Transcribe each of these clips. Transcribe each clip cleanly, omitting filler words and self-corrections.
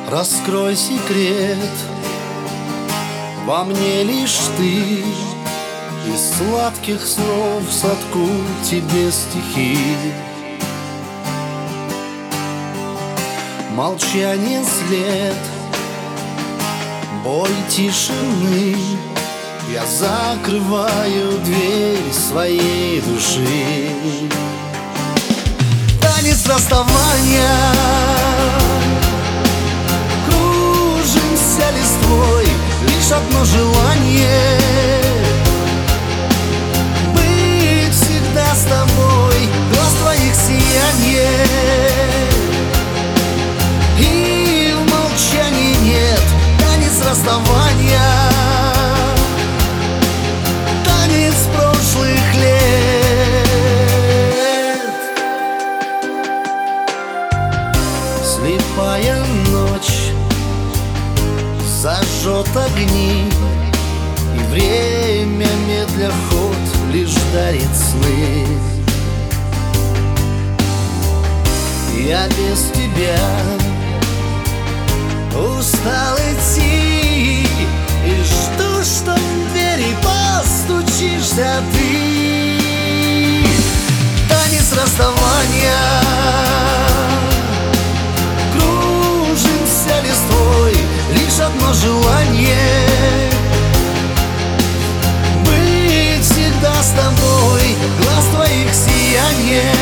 Раскрой секрет, во мне лишь ты. Из сладких слов сотку тебе стихи. Молчание след, боль тишины. Я закрываю дверь своей души. Танец расставания, кружимся листвой. Лишь одно желание — быть всегда с тобой. Глаз твоих сияние, и в молчании нет танец расставания. Танец прошлых лет. Слепая ночь зажжет огни, и время медля ход лишь дарит сны. Я без тебя устал идти, и жду, что в двери постучишься ты. Танец расставания, кружимся листвой. Лишь одно желание — быть всегда с тобой. Глаз твоих сияние,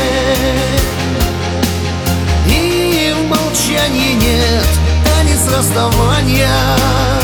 и в молчании нет танец расставания.